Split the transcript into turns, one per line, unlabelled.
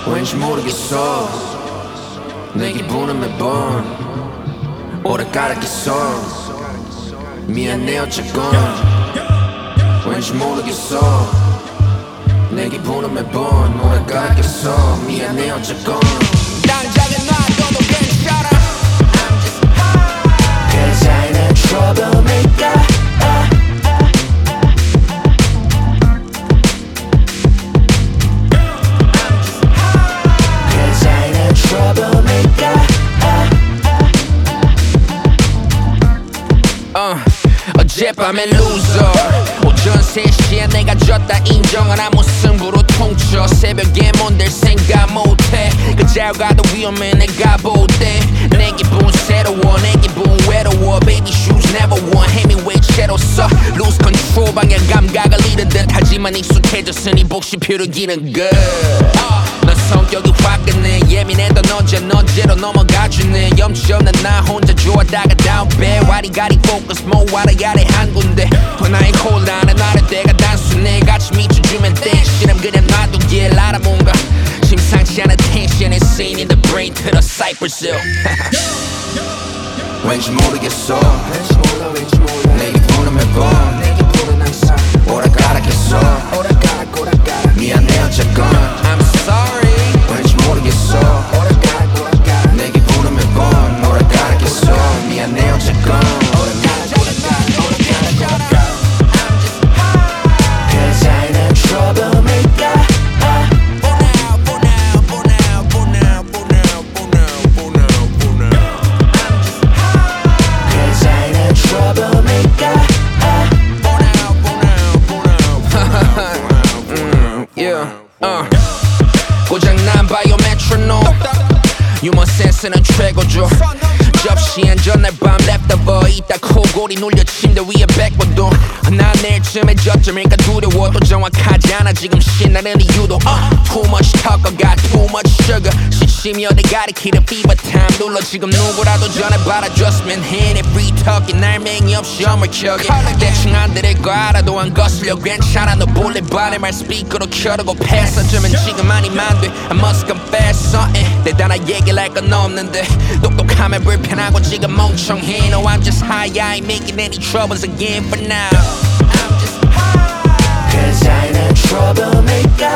왠지 모르겠어 내 기분은 매번 오락가락했어 미안해 어쨌건 왠지 모르겠어 내 기분은 매번 오락가락했어 미안해 어쨌건
당장에 놔둬도 괜찮아
I'm just high Cause I ain't a troublemaker
어젯밤에 loser 오전 3시에 내가 졌다 인정은 아무 승부로 통쳐 새벽에 뭔들 생각 못해 그자고 가도 위험해 내가 볼때 내 기분 새로워 내 기분 외로워 baby shoes never won Hemingway 채로 써 lose control 방향 감각을 잃은 듯 하지만 익숙해졌으니 복식표를 기는 것 넌 성격이 화끈해 예민해도 언제로 넘어가주네 염치 없는 나 혼자 좋아하다가 down bad 와리가리 focus more 알아야 돼 한 군데 When I ain't hold on 나를 때가 단순해 같이 미쳐주면 돼 실험 그냥 놔두길 알아 뭔가 심상치 않은 tension is seen in the brain to the Cypress Hill
왠지 모르겠어 내 기분은 매번 오락가락했어 미안해 어쨌건
I'm sorry
왠지 모르겠어 내 기분은 매번 오락가락했어 미안해 어쨌건 Cause I ain't a troublemaker Cause I ain't a troublemaker
고장난 바이오 메트로놈 유머 센스는 최고죠 접시엔 전날 밤 랩더버 이따 코골이 눌려 침대 위에 백보동 난 내일쯤에 저점일까 두려워 또 정확하지 않아 지금 신나는 이유도 Too much talk I got too much sugar 시침이 어디 가리키는 fever time 눌러 지금 누구라도 전화받아줬으면 해 내 free talking 날맹이 없이 어물켜게 대충 안 들을 거 알아도 안 거슬려 괜찮아 너 볼래 반의 말 스피커로 켜두고 패스 어쩌면 지금 아니면 안 돼 I must confess something 대단한 얘기를 할 건 없는데 똑똑하면 불편하고 지금 멍청해 No I'm just high I ain't making any troubles again for now I'm just high
Cause I ain't a troublemaker